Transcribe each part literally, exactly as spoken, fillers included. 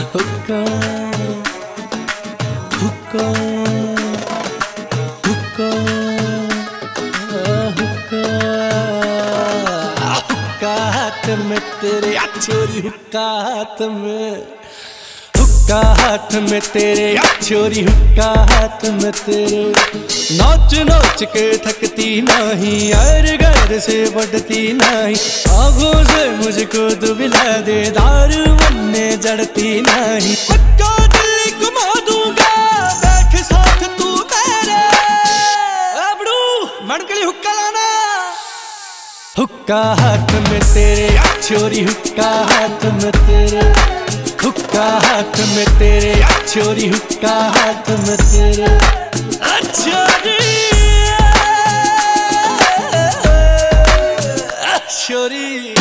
हुक्का हुक्का हुक्का हुक्का हुक्का हाथ में तेरे छोरी, हुक्का हाथ में, हुक्का हाथ में तेरे छोरी, हुक्का हाथ में तेरे। नोच नोच के थकती नहीं, और घर से बढ़ती नहीं, आँखों से मुझको दुबला दे, दारू बनने जड़ती नहीं। पक्का दिल्ली घुमा दूंगा, देख साथ तू मेरे। अबड़ू मणकली हुक्का लाना। हुक्का हाथ में तेरे छोरी, हुक्का हाथ में तेरे, हुक्का हाथ में तेरे छोरी, हुक्का हाथ में तेरे। छोरी छोरी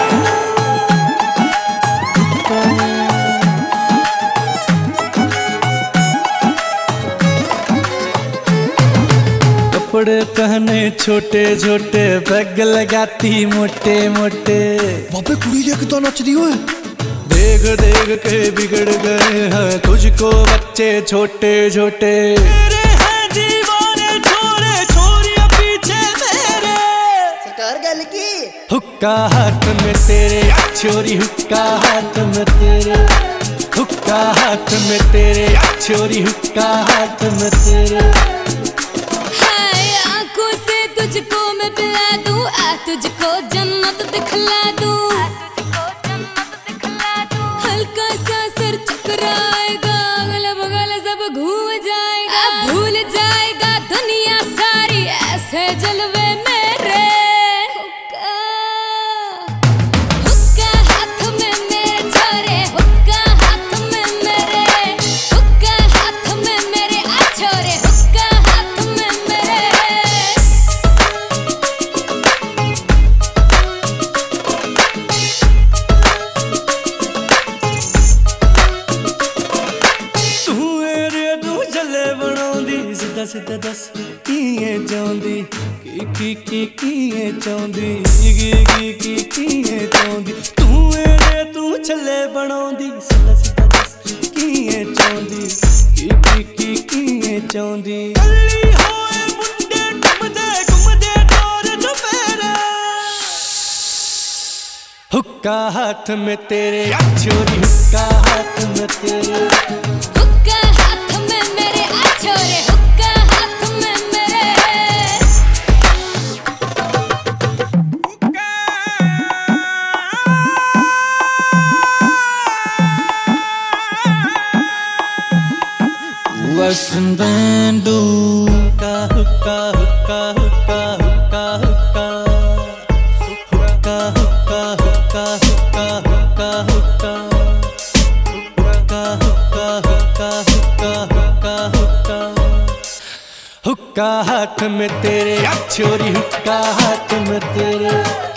कपड़े पहने छोटे छोटे, बैग लगाती मोटे मोटे। बाबे कुड़ी लेके तो नच रही हो। देख देख के बिगड़ गए हैं तुझको बच्चे छोटे छोटे। तेरे हैं दीवाने छोरे, छोरियां पीछे मेरे। सरकार गल की। हुक्का हाथ में तेरे छोरी, हुक्का हाथ में तेरे, हुक्का हाथ में तेरे छोरी, हुक्का हाथ में तेरे। आंखों से तुझको मैं पिला दूं, आ तुझको जन्नत दिखला दूं, हल्का सा सर चकराएगा, अगल बगल सब घूम जाएगा, भूल जाएगा दुनिया सारी, ऐसे जलवे मेरे। हुक्का हुक्का हाथ में मेरे छोरे, हुक्का हाथ में मेरे, हुक्का हाथ में मेरे आ छोरे, हुक्का हाथ में मेरे। सीधा सीधा दस किए चाहती, की की की किए चाहती, की की की किए चाहती, तू मेरे तू छले बनाउंदी। सीधा सीधा दस किए चाहती, की की की किए चाहती। कल्ली होए मुंडे घुमदे घुमदे दौर चुफेरे। हुक्का हाथ में तेरे छोरी, हुक्का हाथ में तेरे, हुक्का हाथ में मेरे आ छोरे, हुक्का हाथ में मेरे। Western bandu, huक्का हुक्का हुक्का हुक्का हुक्का हुक्का हुक्का हुक्का हुक्का हुक्का हुक्का हुक्का हुक्का हुक्का हुक्का हुक्का हुक्का हुक्का हाथ में तेरे छोरी, हुक्का हाथ में तेरे।